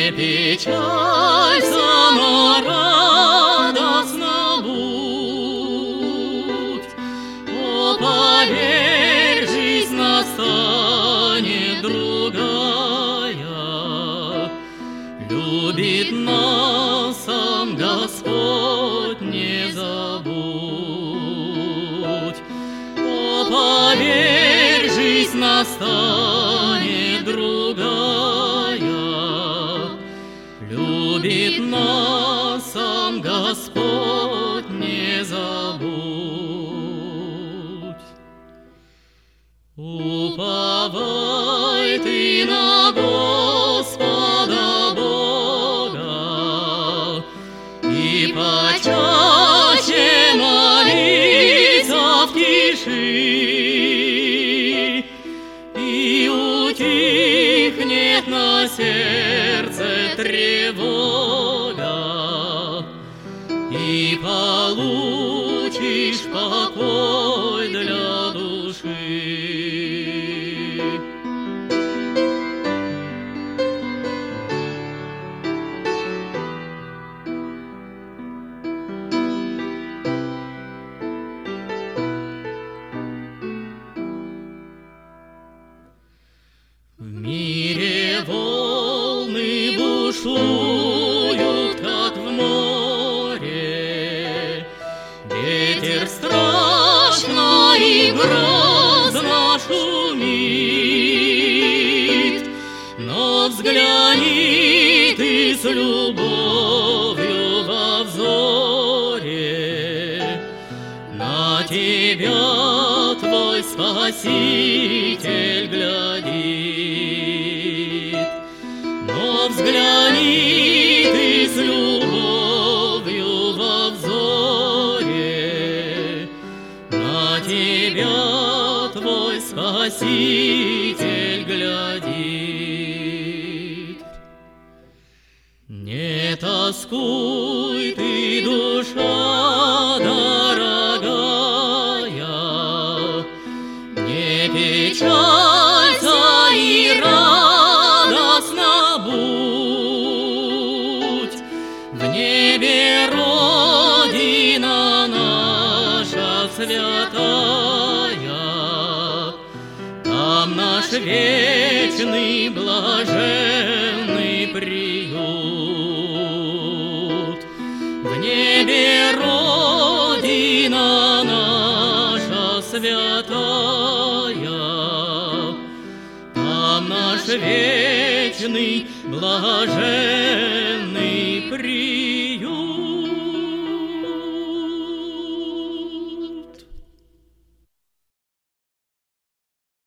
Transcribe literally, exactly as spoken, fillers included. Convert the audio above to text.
Не печалься, но радостно будь. О, поверь, жизнь настанет другая. Любит нас сам Господь, не забудь. О, поверь, жизнь настанет другая. Любит нас сам Господь, не забудь. Уповай ты на Господа Бога и почаще молиться в тиши, и утихнет на сердце тревога, и получишь покой для души. В мире волны бушуют, как в море, ветер страшно и грозно шумит, но взгляни ты с любовью во взоре, на тебя твой Спаситель глядит. Но взгляни ты с любовью во взоре, на тебя твой Спаситель глядит. Не тоскуй ты, душа дорогая, не печалься и радостно будь. В небе Родина наша святая, там наш вечный блаженный приют. В небе Родина наша святая, там наш вечный блаженный приют.